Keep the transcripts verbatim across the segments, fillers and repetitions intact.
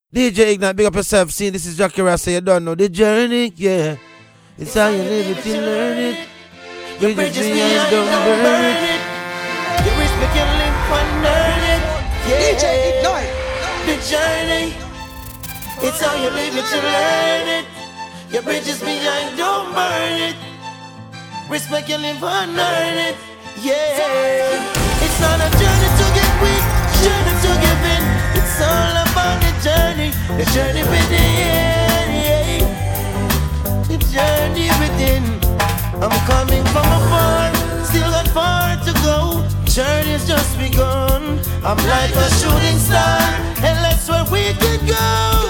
D J Ignite, big up yourself. See, this is Jackie Rasta. You don't know the journey, yeah. It's how you live it, you learn it. Bridges behind, don't burn it. You respect your live and learn it. Yeah. D J Ignite. The journey. It's how you live it, you learn it. Your bridges behind, don't burn it. Respect your live and learn it. Yeah. It's not a journey to get weak, journey to give in. It's all about the journey, the journey within. Yeah. The journey within. I'm coming from afar, still got far to go. Journey's just begun. I'm like a shooting star, and that's where we can go.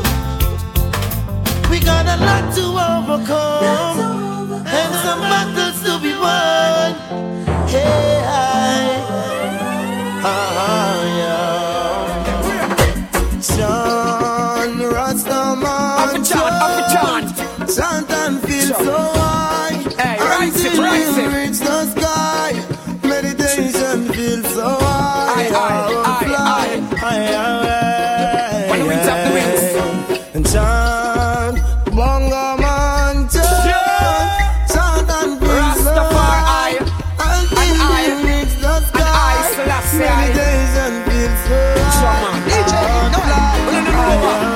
We got a lot to overcome, and some battles to be won. Hey, I, ah, yeah. John Rastaman, John, chant and feel so high. Hey, rise it, rise it. Reach the sky, meditation feels so high. Aye, aye, aye, aye, aye. When we tap the wings and chant, bongo man, chant, chant and feel so high. Until we reach the sky, meditation feels so high. D J Ignite.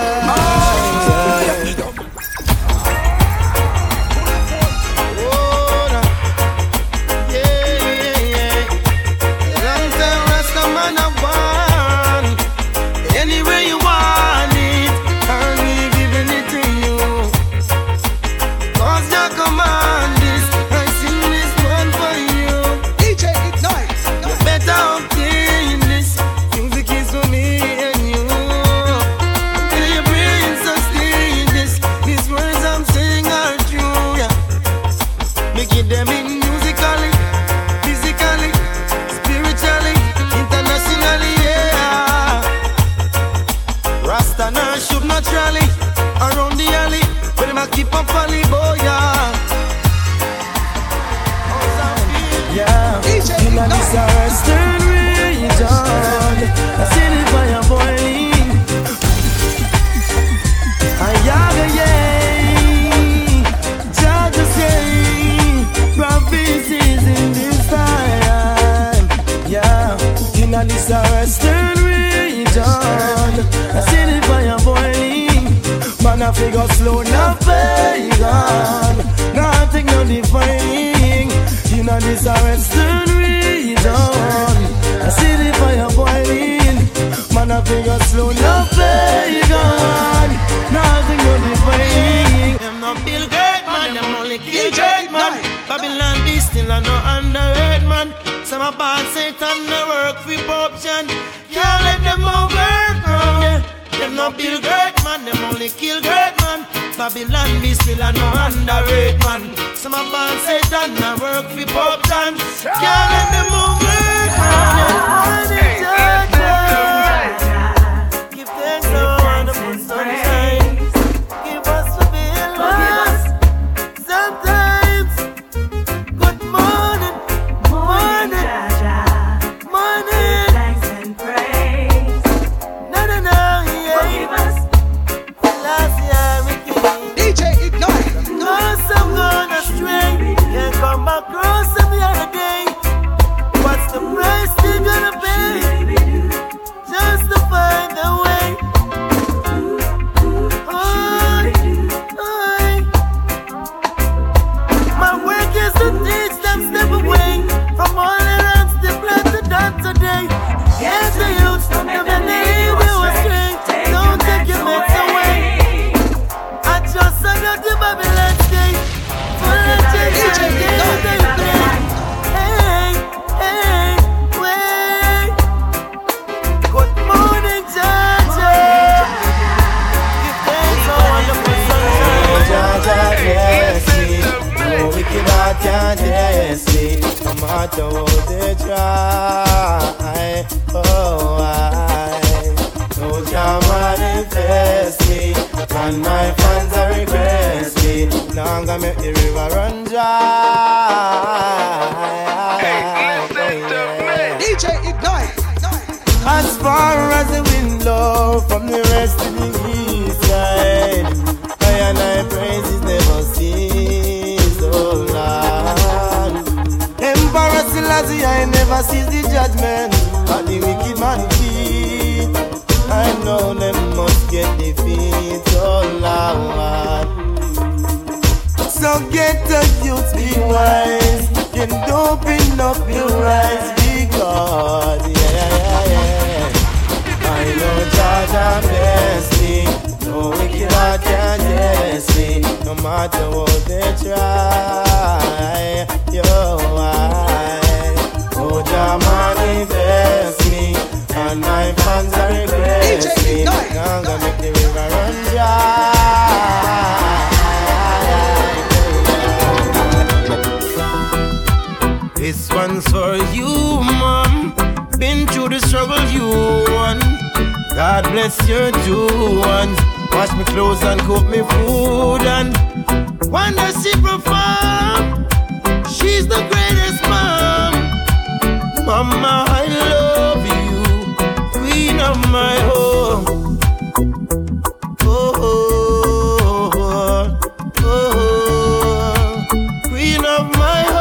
Figure slow, no pagan. Nothing no defining. You know this a western region. I see the fire boiling. Man a figure slow, no pagan. Nothing no defining. Them no build great man, them only kill great man. Babylon be still a no underrated man. Some a bad Satan no work for option. Can't let them overcome ya. Them no build great man, them only kill great man. Babylon be still a no underrated man. Some of us Satan na work for pop dance. Can't let them overcome ya. Give thanks to wonderful sunshine. Give us the bill. Sometimes. Good morning, morning, morning. Thanks and praise. No, no, no. Forgive us. Last year we came. D J Ignite. Cause I'm gone astray. Can't come back across every other day. What's the price they're gonna pay? Just to find a way. Oh, oh. My work is to teach them step away from all the wrongs they plan to done today. Yes, the youth, them and they will astray. Don't take your meds away. I just saw the Babylon state. Full of change and they play. Hey, hey, wait. Good morning, Jaja. Give thanks for wonderful sunshine. Jaja, bless me. No wicked heart can't test me. No matter what they try. Oh, I no can manifest me. And my fans are request me. Now I'm gonna make the river run dry. D J Ignite. I As far as the wind blow from the rest of the east side, I and I praises never cease, oh Lord. Emperor Selassie, I never sees the judgment at the wicked man feet. I know them must get defeat, oh Lord. So get the youth, be wise, and open up your eyes, because yeah, yeah, yeah. I know Jaja bless me, no wicked heart can test me, no matter what they try. Yo, I, oh Jah manifest me, and my fans are requesting, I'm gonna make the river run dry. This one's for you, mom. Been through the struggle you won. God bless your two ones. Wash me clothes and cook me food, and wonder she perform. She's the greatest mom. Mama, I love you, queen of my home. Oh, oh, oh, oh, queen of my home.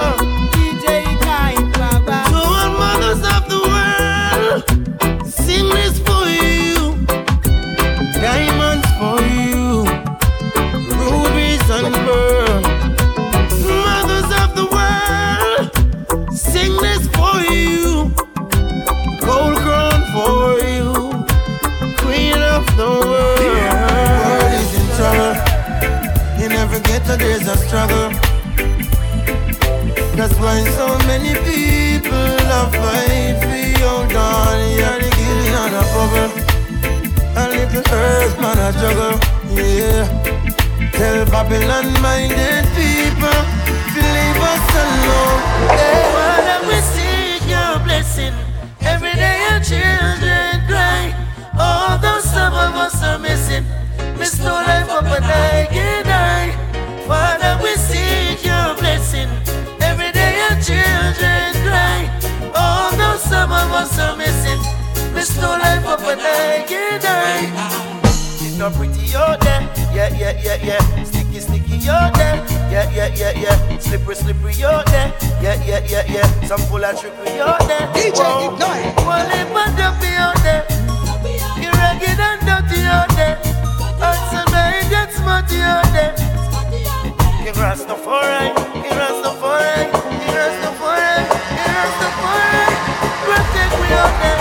There's a struggle. That's why so many people are fighting for your darling. You're the killing on a bubble. A little earth man a juggle. Yeah. Tell Babylon-minded people to leave us alone. Hey. Father, we seek your blessing. Every day your children cry. Although some of us are missing, miss no life up and I can die. Father, we seek your blessing. Every day your children cry. Although some of us are missing, miss no life up and I can die. It's not pretty out there, yeah, yeah, yeah, yeah. Sticky, sticky out there, yeah, yeah, yeah, yeah. Slippery, slippery out there, yeah, yeah, yeah, yeah. Some full of trickery out there. D J Ignite. One lip and dumpy out there. You're ragged and dirty out there. And some night and smutty out there. He Rastafari, he Rastafari, he Rastafari, he Rastafari. Protect me out there.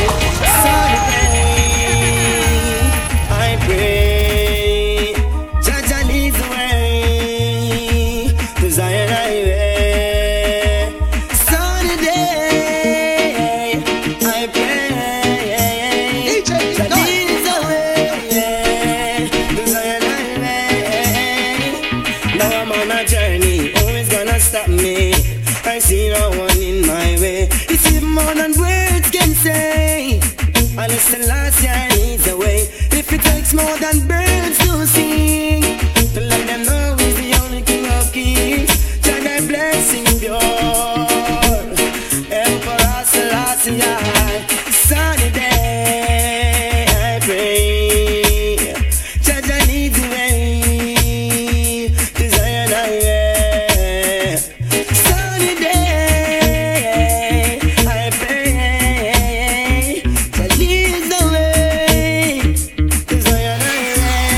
I pray, Jaja leads the way to Zion Highway. Sunny day, I pray, Jaja leads the way to Zion Highway. Now I'm on a journey, always gonna stop me. I see no one in my way. It's even more than words can say. I listen last year leads the way. If it takes more than birds to sing, to let them know he's the only king of kings. Jah thy blessing pure. Emperor Selassie, sunny day, I pray. Jah Jah leads the way to Zion Highway. Sunny day, I pray. Jah leads the way to Zion Highway.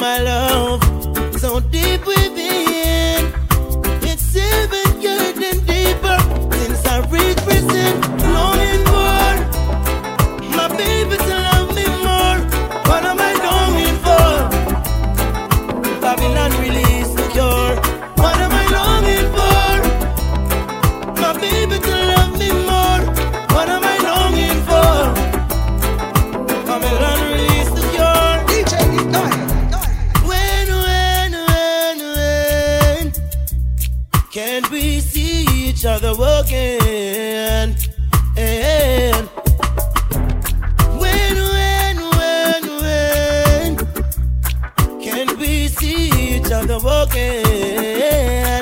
my love so deep within. It's even getting deeper since I reached prison. Longing for my baby to love me more. What am I longing for? Babylon release the cure. What am I longing for? My baby to love me more. What am I longing for? Babylon release the cure. D J Ignite. When, when, when, when can we see each other again? And when, when, when, when can we see each other again?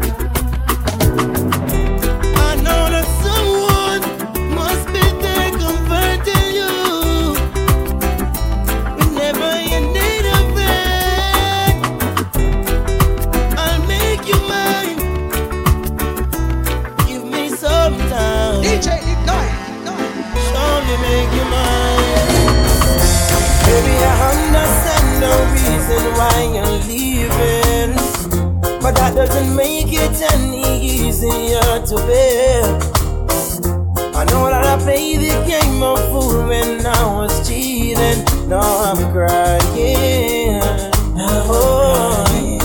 I know that someone must be there converting you whenever you need a friend. I'll make you mine. Give me some time. D J Ignite. Surely make you mine. Baby, I understand no reason why you're leaving, but that doesn't make it any easier to bear. I know that I played the game of fool when I was cheating. Now I'm crying. Oh,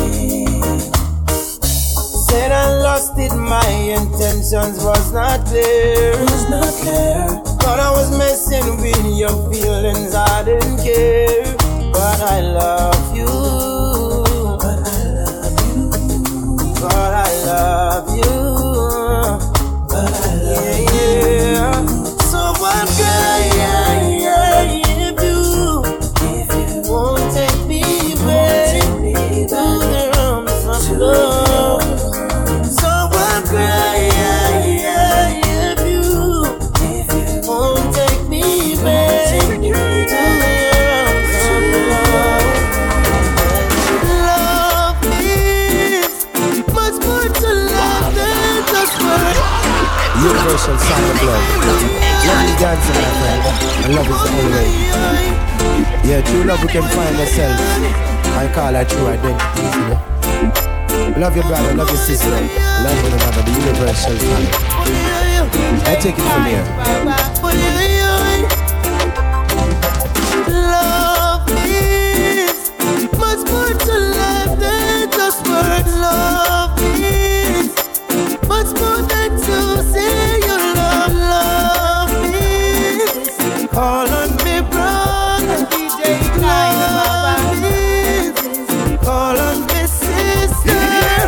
said I lost it, my intentions was not clear. Was not clear. Thought I was messing with your feelings, I didn't care. But I love you. But I love you. But I love you. But I love you. Yeah. So what can I if you, if you won't take me back to the arms of love? So what can I if you, if you won't take me back to the arms of love? Love is much more to love than just words. Universal sign of love. Love is dancing, my friend, and love is the only way. Yeah, true love we can find ourselves and call our true identities, you know. Love your brother, love your sister, love one another, the universal sign. I take it from here. Love is much more to life than just words. Love is much more than to say you love. Love is call on me, brother. D J Love is call on me, sister.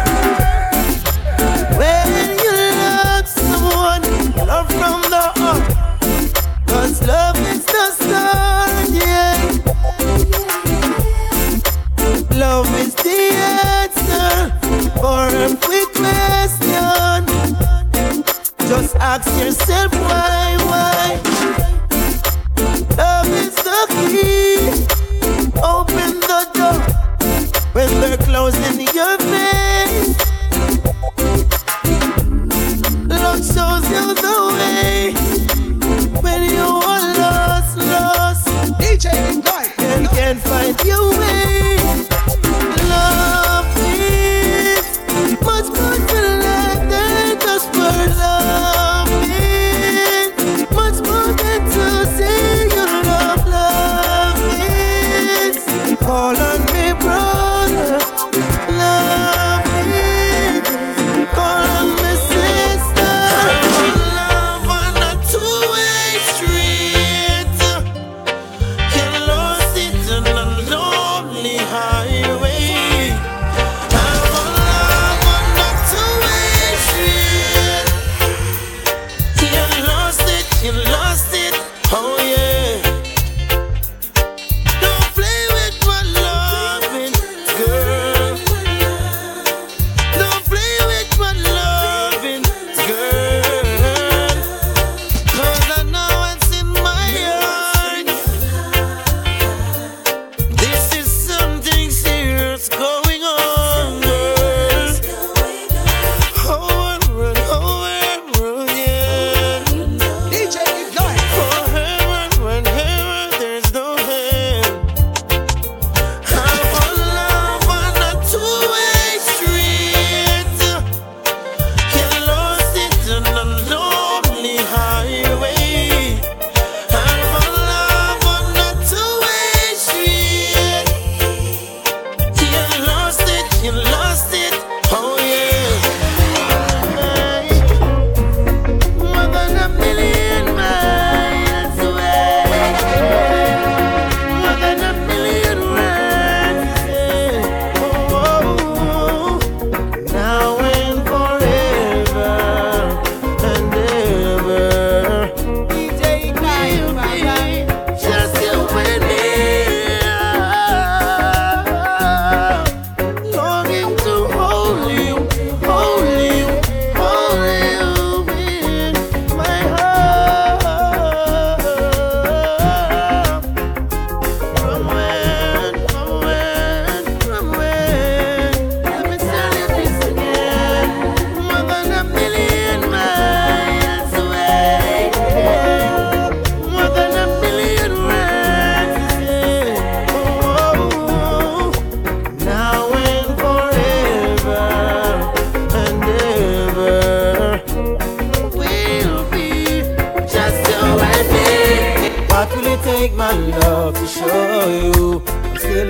When you love someone, love from the heart, 'cause love is the start, yeah. Love is the answer for every question. Just ask yourself why, why. Love is the key. Open the door when they're closing your face. Love shows you the way when you are lost, lost. D J Ignite and can't find your way. Love is much more to life than just words. Love is much more than to say you love. Love is call on me, brother. Love is call on me, sister. Love on a two-way street. Get lost in a lonely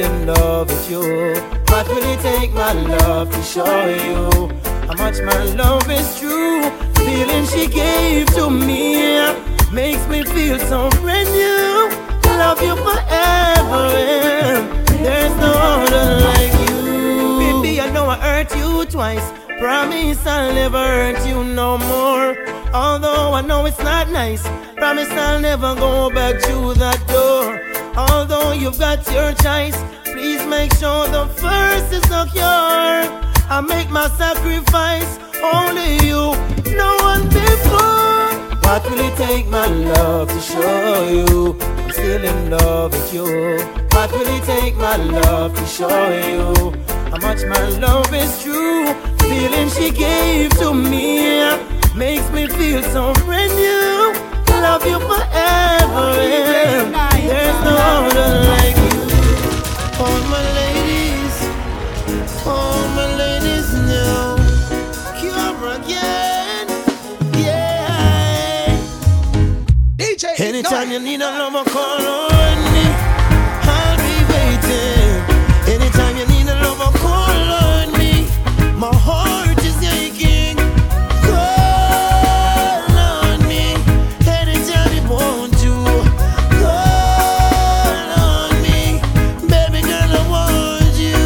in love with you. What will it take, my love, to show you how much my love is true? Feeling she gave to me makes me feel so brand new. Love you forever, and there's no other like you. Baby, I know I hurt you twice. Promise I'll never hurt you no more. Although I know it's not nice, promise I'll never go back to that door. Although you've got your choice, please make sure the first is secure. I make my sacrifice, only you, no one before. What will it take, my love, to show you I'm still in love with you? What will it take, my love, to show you how much my love is true? Feeling she gave to me makes me feel so brand new. Love you forever, and there's no other like you. All my ladies, all my ladies now, come again, yeah. D J, anytime you need a lover, call on me. I'll be waiting. Anytime you need a lover, call on me. My heart is aching. Call on me. Anytime you want to. Call on me. Baby girl, I want you.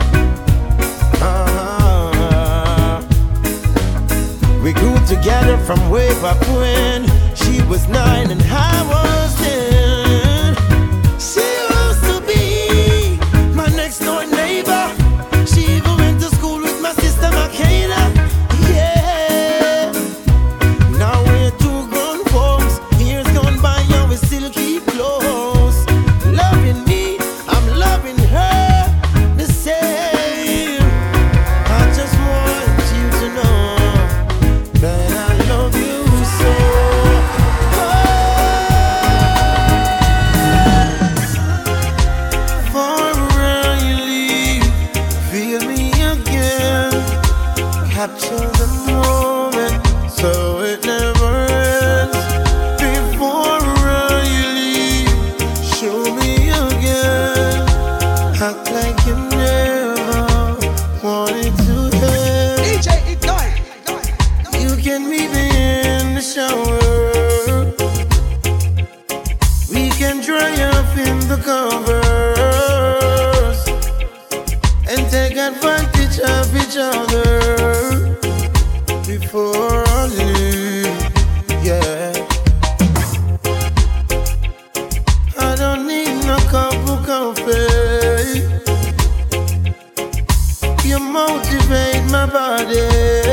Uh-huh. We grew together from way back when. She was nine and I was ten. She used to be my next door neighbor. She even went to school with my sister Makayla. Yeah. Now we're two grown folks. Years gone by and we still keep close. Loving me, I'm loving her the same. I just want you to know that I love you so. Capture the moment so it never ends. Before you leave, show me again. Act like you never wanted to end. D J, ignite. You can meet me in the shower. We can dry up in the covers and take advantage of each other. Before I leave, yeah. I don't need no cup of coffee. You motivate my body.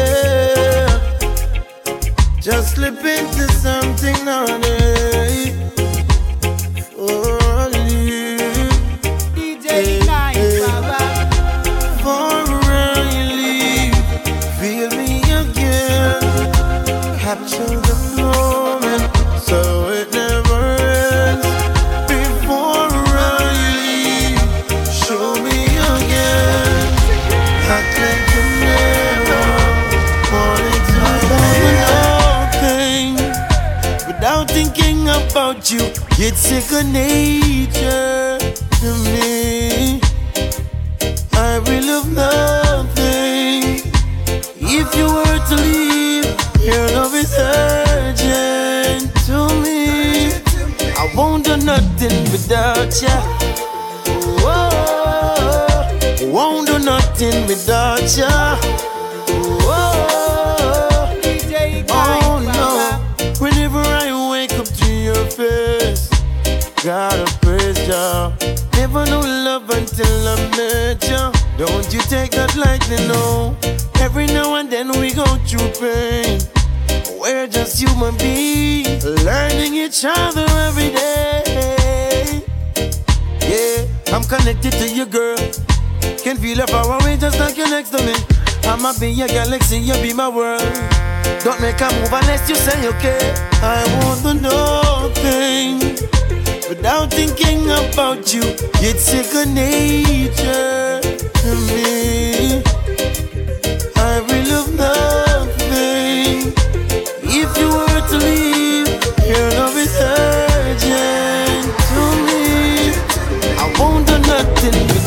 Just slip into something naughty. Before I leave, D J, nice, hey, baba. before I leave, feel me again. Capture the moment so it never ends. Before I leave, show me again. Act like you never wanted to. I nothing without thinking about you. It's second nature to me. I will love nothing. If you were to leave, your love is urgent to me. I won't do nothing without ya. Whoa, won't do nothing without ya. Whoa, oh no. Whenever I wake up to your face, gotta praise ya. Never knew love until I met ya. Don't you take that lightly, no. Every now and then we go through pain. We're just human beings, learning each other every day. Yeah, I'm connected to you, girl. Can feel her far away just like you're next to me. I'ma be your galaxy, you be my world. Don't make a move unless you say okay. I want to know things without thinking about you. It's second nature to me. I will love nothing. If you were to leave, your love is urgent to me. I won't do nothing.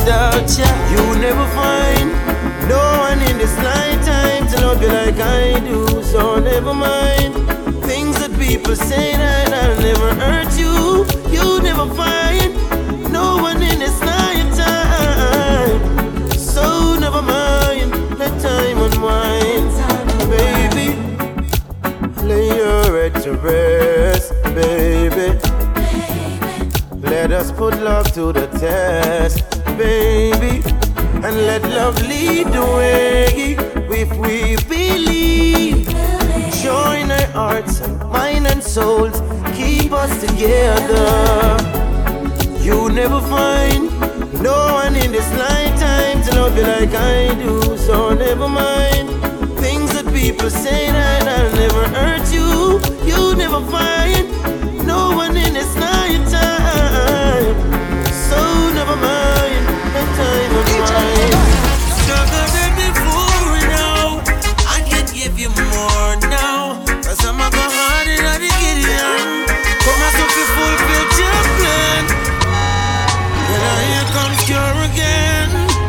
without ya. You never find no one in this lifetime to love you like I do. So never mind things that people say that I'll never hurt you. You never find no one in this lifetime. So never mind, let time unwind. Baby, lay your head to rest, baby. Let us put love to the test, baby. And let love lead the way. If we believe, join our hearts, mind and souls, keep us together. You never find no one in this lifetime to love you like I do. So never mind things that people say that I'll never hurt you. You never find no one in this lifetime. So never mind the time of mine. Stronger than before now. I can give you more now. Cause I'm a go hard in the Gideon. Come as if you fulfill your plan. Then here comes cure again.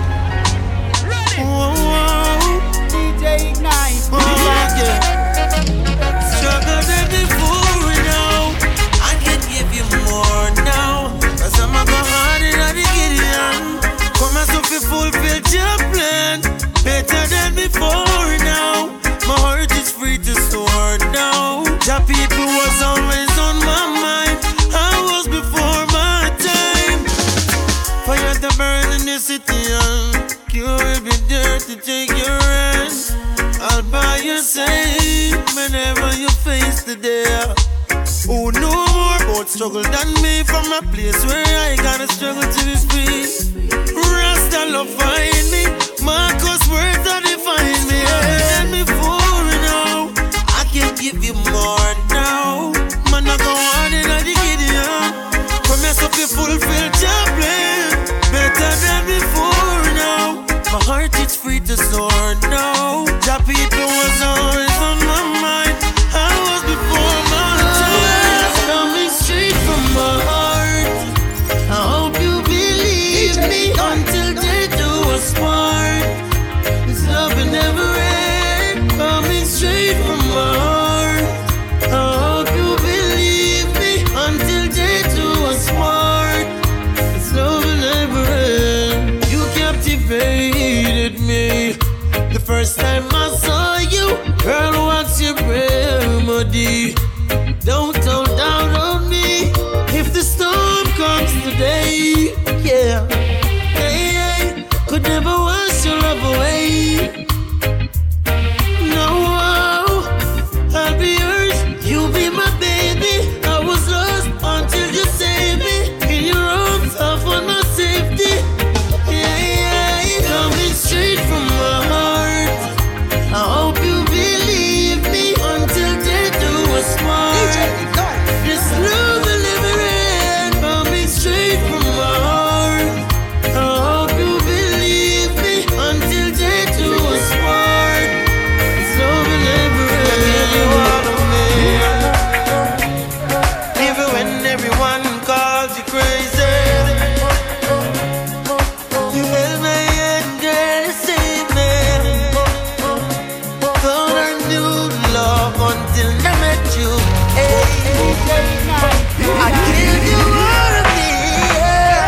Whoa, whoa. D J Ignite. Oh, yeah. Stronger than before now. I can give you more now. Cause I'm a go hard in the Gideon. Come as if you fulfill your plan. Better than before now. My heart is free to soar now. The people was always on my mind. I was before my time. Fire to burn in the city and you will be there to take your hand. I'll buy your side whenever you face the day. Who know more about struggle than me? From a place where I gotta struggle to be free. Rasta love find me. Marcus words that define me. And before now, I can give you more now. Man, I go on in the Gideon. Promise of you fulfill your plan. Better than before now. My heart is free to soar now. The people was always on my mind. I was before my time. Coming straight from my heart. I hope you believe me until they do us part. This love will never end. Coming straight from my heart. I hope you believe me until they do us part. This love will never end. You captivated me the first time I saw you. Girl, what's your remedy? Don't hold down on me if the storm comes today. Yeah, hey, hey. Could never wash your love away. No, I'll be yours. You be my baby. I was lost until you saved me. In your arms, I found my safety. Yeah, yeah. Coming straight from my heart. I hope you believe me until they do us part. This love will never end. Coming straight from my heart. I hope you believe me until they do us part. This love will never end. I give you all of me. Even when everyone calls you crazy, you held my hand, girl, save me. Thought I knew love until I met you. Hey, I give you all of me, yeah.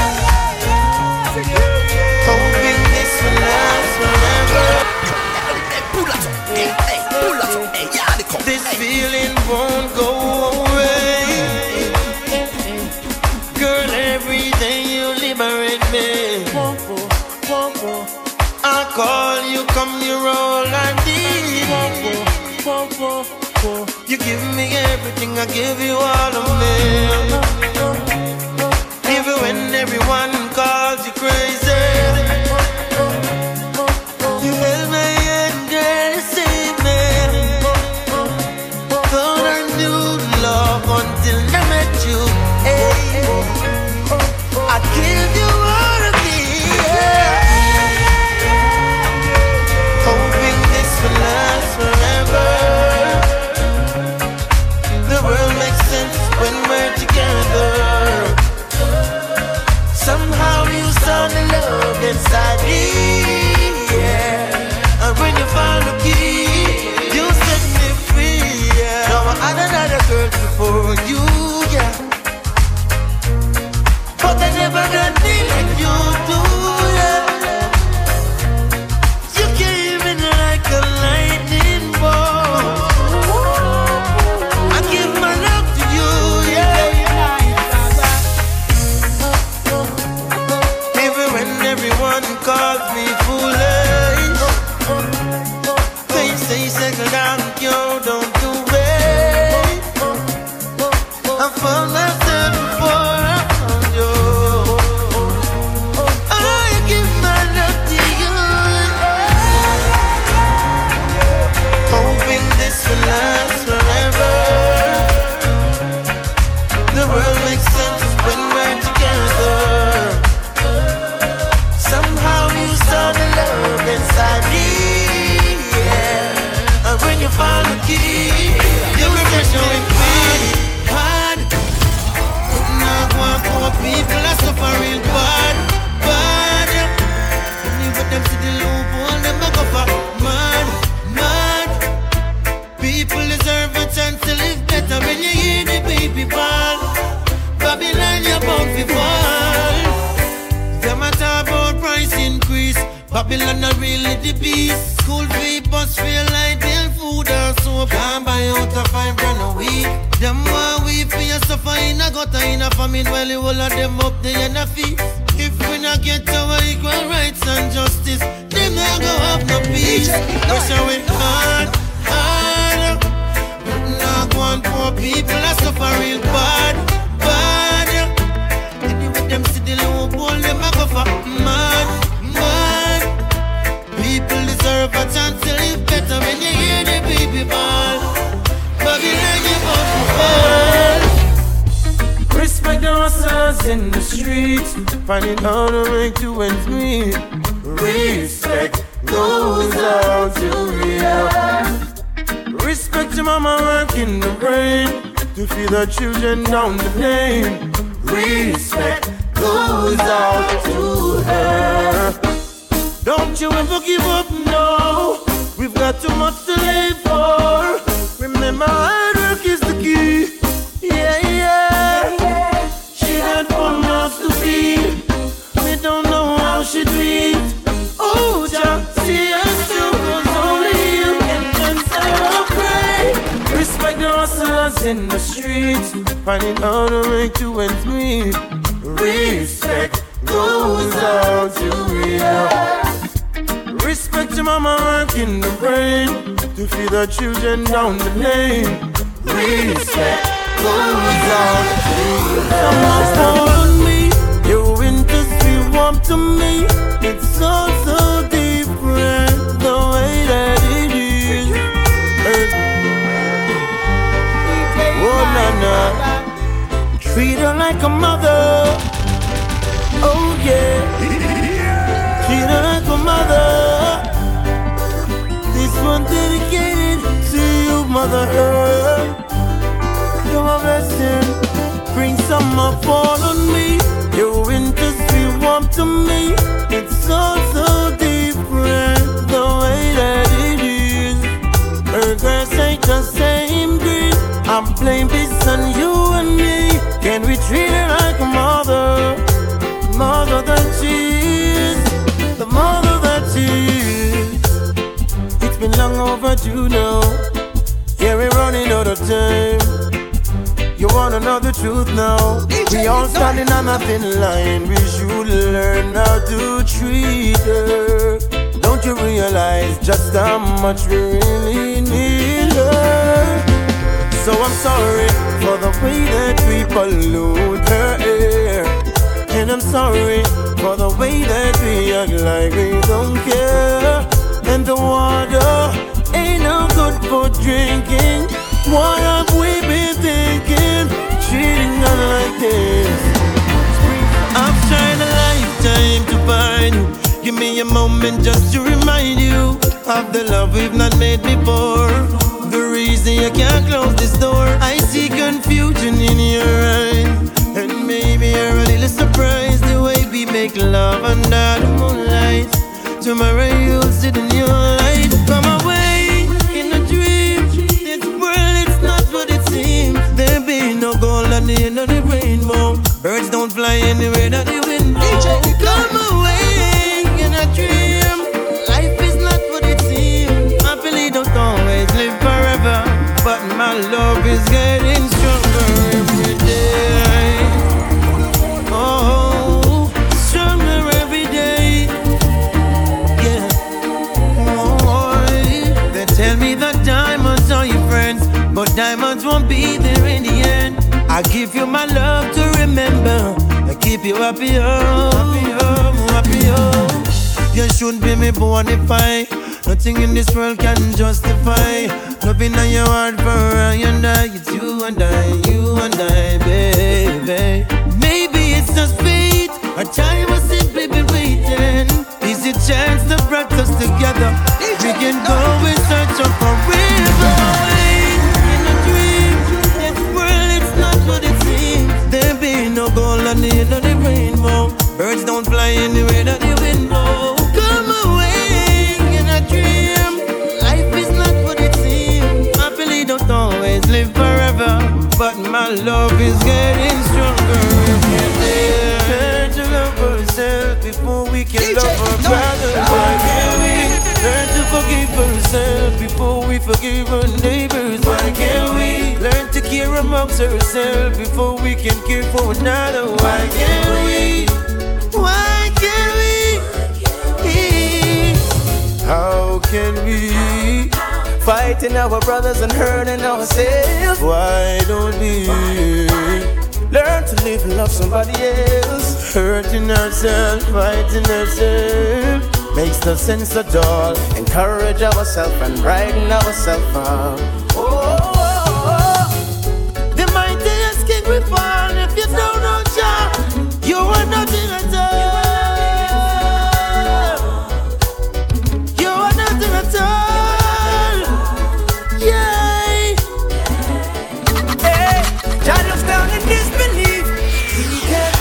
Hoping this will last forever. This feeling won't go away. Girl, every day you liberate me. I call you, come, you're all I need. You give me everything, I give you all of me. Even when everyone calls you crazy, you held my hand, girl, save me. Thought I knew love until I met you. Hey, I give you all of me, yeah. Hoping this will last forever. The world makes sense when we're together. Somehow inside me. Yeah. And when you found the key, you set me free. Yeah. Now I had another girl before you, yeah. But I never got me like you do, yeah. You came in like a lightning bolt. I give my love to you, yeah. Even when everyone calls me foolish, they say second down, you don't do it. I found myself before I found you. I give my love to you, hoping this will last forever. The world makes sense when we're together. Somehow you saw the love inside me, yeah. And when you found the key, you were measuring me hard. Now one poor people are suffering bad, bad. And you with them see the loophole, them a go for mad, mad. People deserve a chance to live better when you hear the baby ball. Babylon, you're bound to fall. Them a talk about price increase. Babylon not really the beast. School fee, bus fare, light bill, food and soap. Can't buy out a five grand a week. Them want we for your suffer in a gutter in a famine while you all of them up there in a feast. If we not get our equal rights and justice, them not go have no peace. Pressure we hard, hard. But now go on poor people are suffer real bad, bad. And you with them see the loophole, them a go for mad, mad. People deserve a chance to live better when you hear the baby ball. Babylon, you bout to fall. Respect the hustlers in the streets, finding how to make two ends meet. Respect those out to real. Respect your mama working the brain to feed the children down the lane. Respect goes out to her. Don't you ever give up, no. We've got too much to live for. Remember, hard work is the key. Yeah, yeah. She had one mouth to feed. We don't know how she do it. Oh, just see us through, 'cause only you can answer our prayer. Respect the hustlers in the streets, finding how to make two ends meet. Respect goes out to real. Respect your mama working the brain to feed the children down the lane. Respect goes out to real. Someone fall on me, your winters feel warm to me. It's so, so different the way that it is. Oh, na na. Treat her like a mother. Oh, yeah. Treat her like a mother. This one dedicated to you, mother earth. You're a blessing. Bring some up all on me. Your winters feel warm to me. It's so, so different the way that it is. Her grass ain't the same green. I'm playing this on you and me. Can we treat her like a mother? Mother that she is. The mother that she is. It's been long overdue now. Yeah, we're running out of time. You wanna know the truth now? We all standing on a thin line. We should learn how to treat her. Don't you realize just how much we really need her? So I'm sorry for the way that we pollute her air. And I'm sorry for the way that we act like we don't care. And the water ain't no good for drinking. What have we been thinking? Treating her like this. I've tried a lifetime to find you. Give me a moment just to remind you of the love we've not made before. The reason you can't close this door. I see confusion in your eyes, and maybe you're a little surprised the way we make love under the moonlight. Tomorrow you'll see the new light. Come away in a dream. This world, it's not what it seems. There be no gold at the end of the rainbow. Birds don't fly anywhere that the wind blows. Come away in a dream. Life is not what it seems. Happily don't always live forever, but my love is getting stronger every day. Oh, stronger every day. Yeah. Oh, they tell me that diamonds are your friends, but diamonds won't be there in the end. I give you my love to remember. I keep you happy, oh, happy, oh, happy, oh. You should be me bonify. Nothing in this world can justify loving on your heart for I and I. It's you and I, you and I, baby. Maybe it's just fate, our time has simply been waiting. Is it chance that brought us together? We can go in search of forever. In a dream, this world, it's not what it seems. There be no gold at the end of the rainbow. Birds don't fly anywhere that the wind blows. Come away in a dream. Life is not what it seems. Happily don't always live forever, but my love is getting stronger every day. Learn to love ourselves before we can love our brothers. Why can't we learn to forgive ourselves before we forgive our neighbors? Why can't we learn to care amongst ourselves before we can care for another? Why can't we? Why can't we? How can we? Fighting our brothers and hurting ourselves. Why don't we learn to live and love somebody else? Hurting ourselves, fighting ourselves makes no sense at all. Encourage ourselves and brighten ourselves up. Oh, oh, oh. The mightiest king will fall if you don't know Jah. You are nothing at all. You are nothing at all. Yeah. Hey, Jah looks down in disbelief. He can't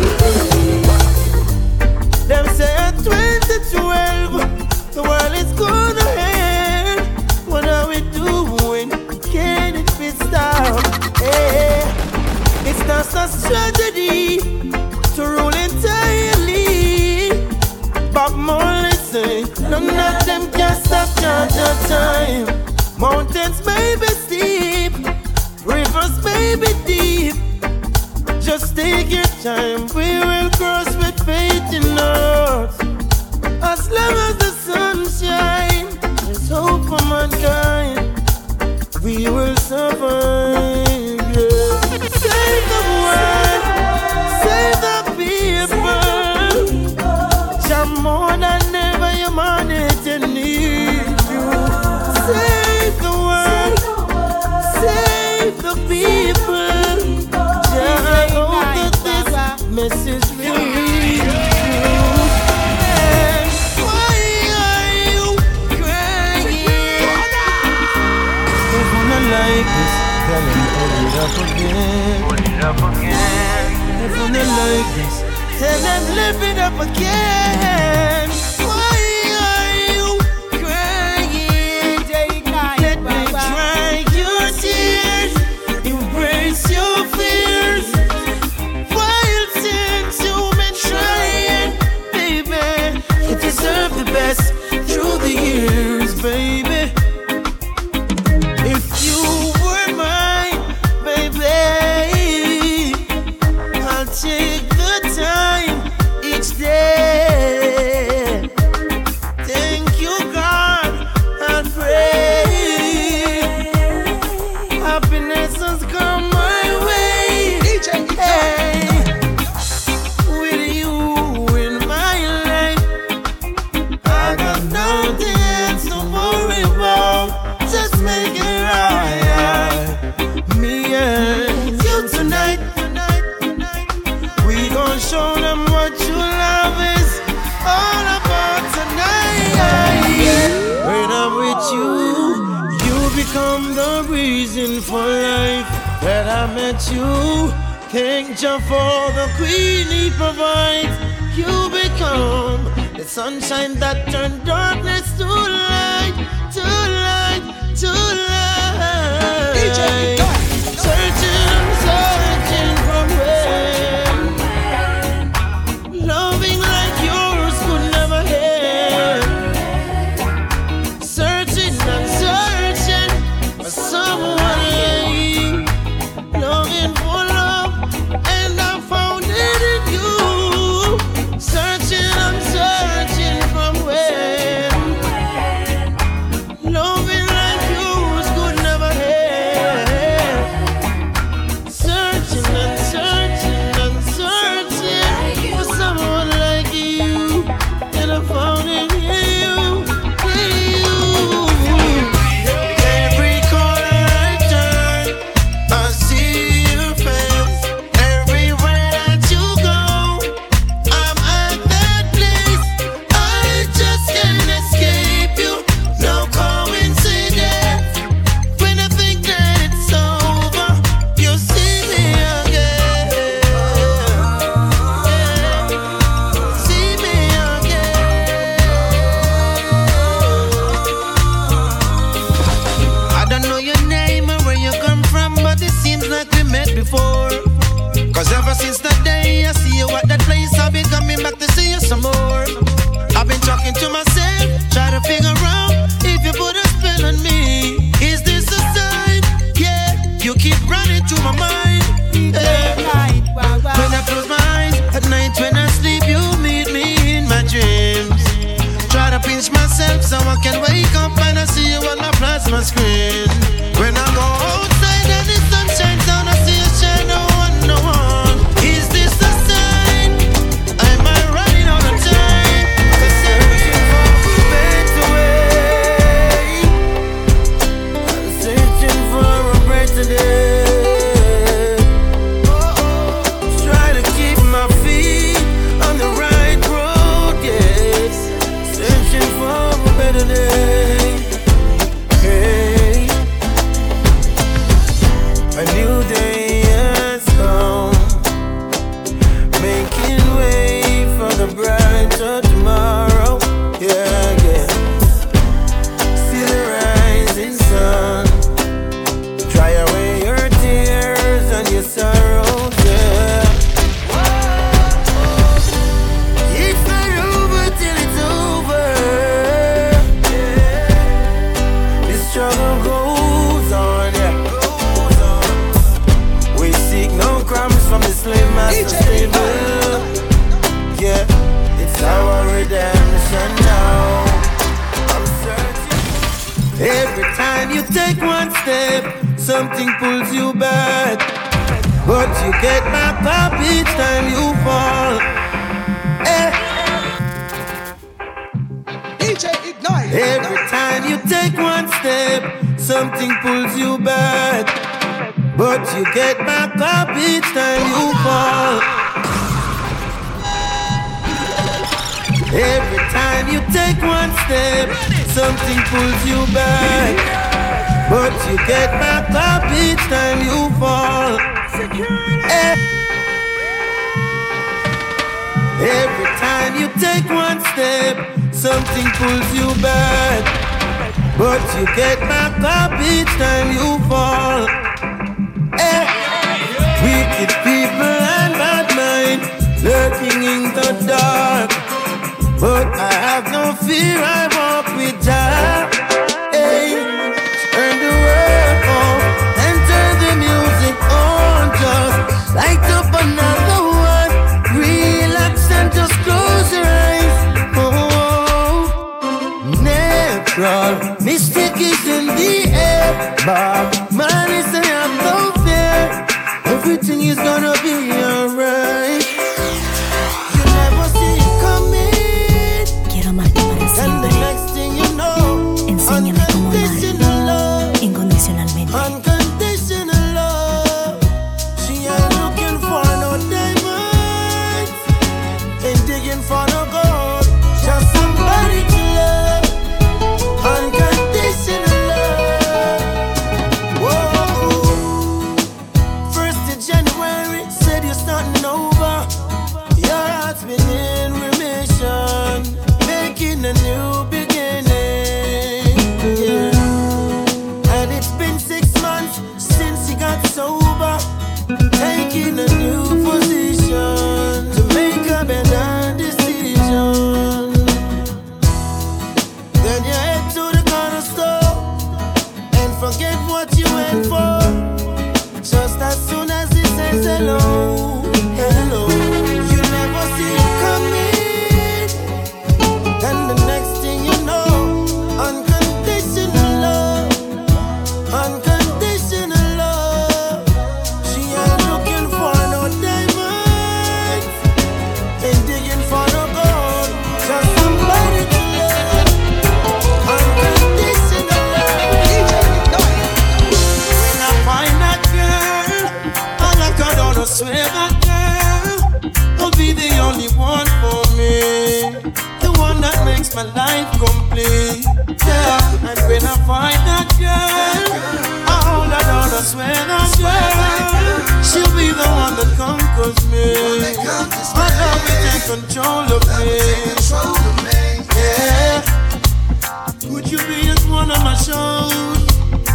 believe. Them say at twenty twelve the world is gonna end. What are we doing? Can it be stopped? Hey, it's not a strategy to rule entirely. Bob Marley say, none of them can stop Jah time. Mountains may be steep, rivers may be deep. Just take your time, we will cross with faith in us. As long as the sun shines, there's hope for mankind. We will survive, yeah. Save the world, save the people. Jah more than ever humanity needs you. Save the world, save the people. Jah, I hope that this message will reach you. And why are you crying? If I'm not like this, tell them hold it up again. Hold it up again. If I'm not like this, tell them lift it up again. Why are you crying? Let me dry your tears, embrace your fears. While since you've been trying, baby, you deserve the best through the years, baby. If you were mine, baby, I'll take the time each day. Thank you, God, I pray. Happiness has come my way. Hey, with you in my life, I got nothing else to worry about. Just make it right. Me and you tonight. We gon' show them what you love is all about tonight. When I'm with you, you become the reason for life. That I met you, thank Jah for the queen he provides. You become come. The sunshine that turned darkness to light, to light, to light. D J, searching, searching from where loving like yours could never end. Searching and searching for someone like longing for love, and I found it in you. Searching and searching from where loving like yours could never end. Searching and searching and searching for someone like you, and I found it in you, in you. Every corner I turn, I see your face. Everywhere that you go, I'm at that place. I just can't escape you. No coincidence. When I think that it's over, you see me again. See me again. I don't know your name or where you come from, but it seems like we met before. Cause ever since that day I see you at that place, I've been coming back to see you some more. I've been talking to myself, try to figure out if you put a spell on me. Is this a sign? Yeah, you keep running through my mind. Yeah. When I close my eyes at night, when I sleep, you meet me in my dreams. Try to pinch myself so I can wake up and I see you on my plasma screen. When I go outside and the sun shines down, I see a shadow on the wall. Is this a sign? Am I running out of time? I'm searching for a better way. I'm searching for a brighter day. Try to keep my feet on the right road, yes. Searching for a better day. Hey, a new day has come, making way for the brighter tomorrow. Yeah, yeah. See the rising sun, dry away your tears and your sorrows. Yeah. It's not over till it's over. The struggle goes on, yeah. We seek no crumbs from the slave master's table. Yeah, it's our redemption now. I'm searching. Every time you take one step, something pulls you back, but you get back up each time you fall. Eh. Every time you take one step, something pulls you back, but you get back up each time you fall. Every time you take one step, something pulls you back, but you get back up each time you fall. Eh. Every time you take one step, something pulls you back, but you get back up each time you fall. Eh. Wicked people and bad mind lurking in the dark, but I have no fear, I walk with Jah. Hey, turn the world off and turn the music on. Just light up another one, relax and just close your eyes. Oh, natural mystic is in the air, but man is say I'm no fear. Everything is gonna be alright. You never see it coming. Quiero amarte para And siempre. the next thing you know, Enséñame cómo unconditional amar love, incondicionalmente. unconditional love. She ain't looking for no diamonds, ain't digging for no gold, just somebody to love. Unconditional love. Whoa. makes my life complete. Yeah, and when I find that girl, I hold her down, I swear that girl, she'll be the one that conquers me. My love will take control of me. Yeah, would you be at one of my shows?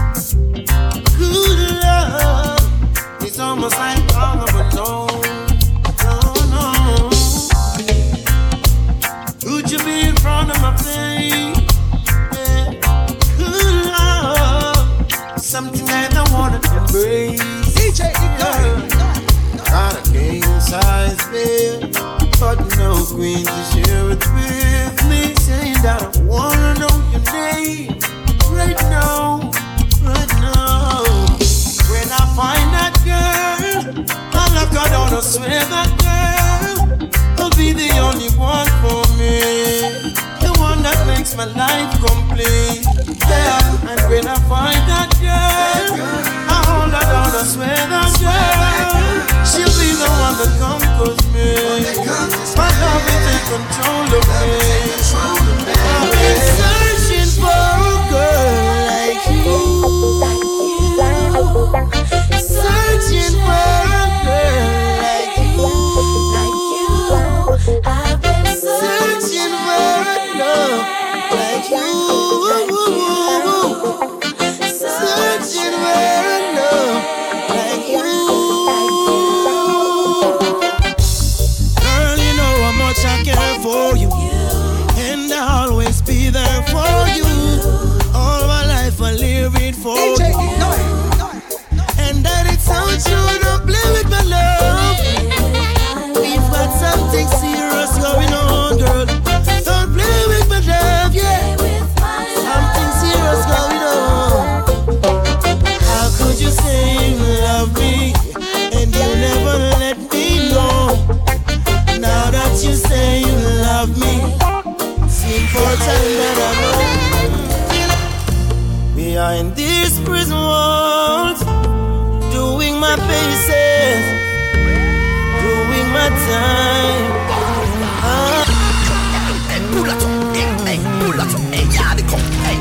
Good love, it's almost like all of a no, no, no. Would you be in front of my face? Yeah. Good love, something that I wanna embrace. D J, yeah. Got a king size bed, but no queen to share it with me. Saying that I wanna know your name right now, right now. When I find that girl, I look her down, I swear that girl will be the only one for me, the one that makes my life complete. Yeah, and when I find that girl, I hold her down, I swear that girl, she'll be the one that conquers me. My love will take control of me. I've been searching for a girl like you, searching for a girl like you, like you. I've been searching for a love like you, searching for a love like you. Girl, you know how much I care for you, and I'll always be there for you. All my life I live it for you. And that it's so true, don't play with my love. We've got something serious going on, girl. Don't play with my love, yeah. Something serious going on. How could you say you love me and you never let me know? Now that you say you love me, seem for time that I know. Behind these prison walls, doing my paces, doing my time. Ah. Pull up, hey, pull up, hey, yeah, they come, hey.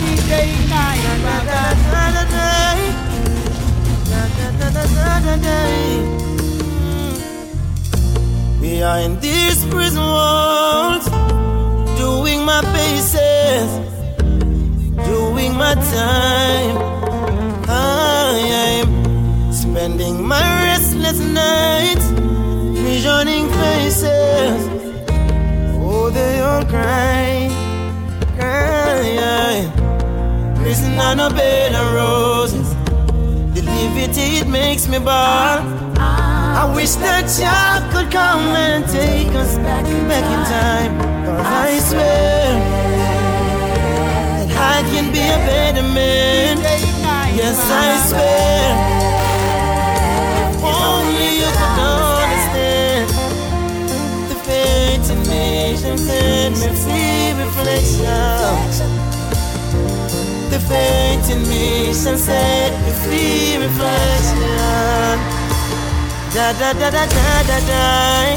Behind these prison walls, doing my paces, doing my time. I am spending my restless nights visioning faces. Oh, they all cry, cry. Prison on a bed of roses, the liberty it makes me bawl. I wish that y'all could come and take us back, back in time. For I swear that I can be a better man. Yes, I swear. If only you could understand the fate in me and set me free reflection. The fate in me and set me free reflection. Da da da da da da da.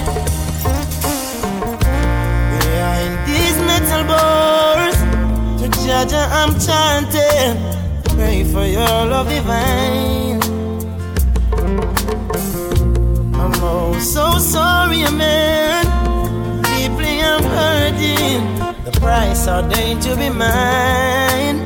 Behind these metal bars, to Jaja I'm chanting. Pray for your love divine. I'm oh so sorry, man. Deeply I'm hurting. The price ordained to be mine.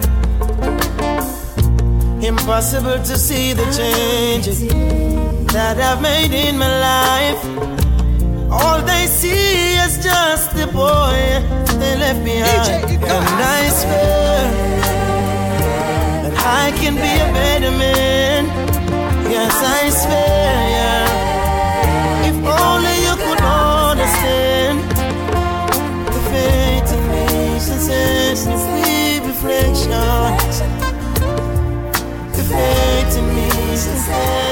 Impossible to see the changes that I've made in my life. All they see is just the boy they left behind. And I swear that I can be a better man. Yes, I swear, yeah. If only you could understand the fate of me, sensitive reflection. The fate in me, sensitive